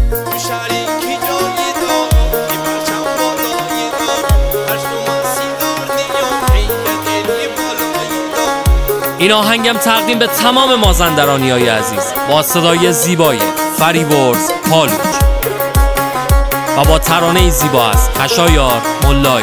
شریکی جایی دار که پرچم بالایی دار هر شماسی دار نیا پیک دلی بالایی دار. این آهنگم تقدیم به تمام مازندرانیای عزیز با صدای زیبای فریبرز پالوچ و با ترانه زیبا از خشایار ملایی.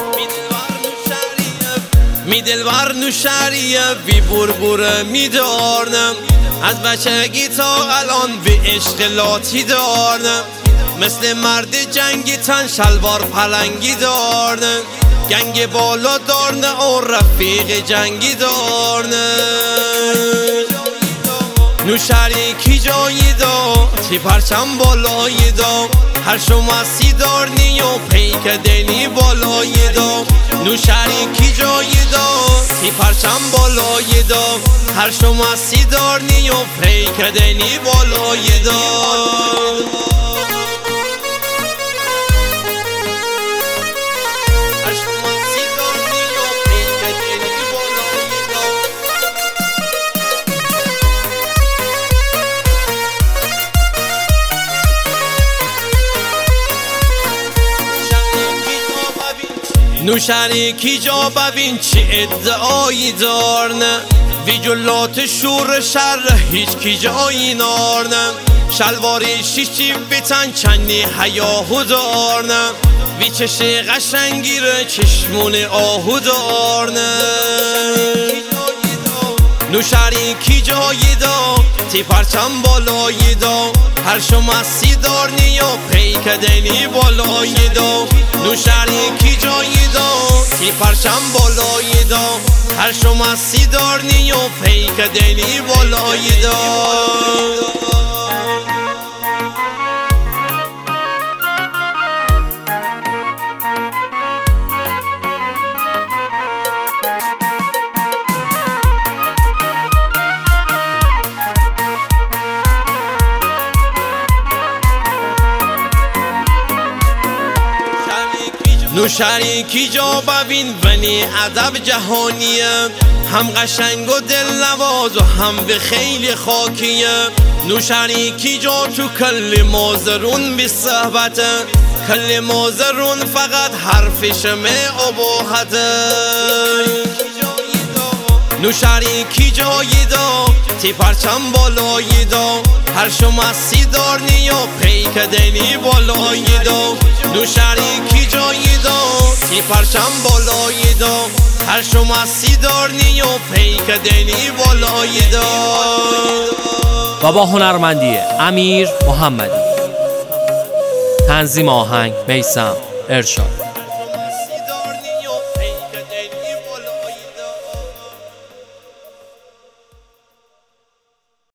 می دلبر نوشریه بی بربوره می دارنم، از بچگی تا الان به عشق لاتی دارنم، مثل مرد جنگی تن شلوار پلنگی دارنم، گنگ بالا دارنه و رفیق جنگی دارنه. نوشریکی جایی دا تی پرچم بالایی دا هر شماسی دارنی و پیک دلی بالایی دا. نوشریکی جایی دا تی پرچم بالایی دا هر شماسی دارنی و پیک دلی بالایی دا. نوشریکی جا ببین چه ادعایی دارنه، وی جلات شور شر هیچ کی جایی نارنه، شلواری شیشی بیتن چندی حیاهو دارنه، وی چش قشنگی ره چشمون آهو دارنه. نوشریکی جایی دا تی پرچم بالایی دا هر شماسی دارنی و پیک دلی بالایی دا. نوشریکی جایی دا تی پرچم بالایی دا هر شماسی دارنی و پیک دلی بالایی دا. نوشریکی جا ببین ونی ادب جهانیه، هم قشنگ و دلنواز و هم به خیلی خاکیه. نوشریکی جا تو کل مازرون بی صحبته، کل مازرون فقط حرفشم اباحته. نوشریکی جایی دا تی پرچم بالایی دا هر شماسی دارنی و پیک دلی بالایی دا. نوشریکی جایی دا تی پرچم بالایی دا هر شماسی دارنی و پیک دلی بالایی دا. و با هنرمندی امیر محمدی، تنظیم آهنگ میثم ارشاد.